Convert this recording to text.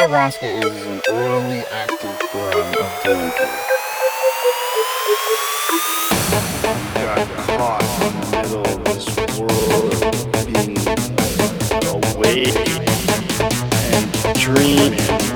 Ayahuasca is an orally active form of DMT. Got caught in the middle of this world of being awake and dreaming.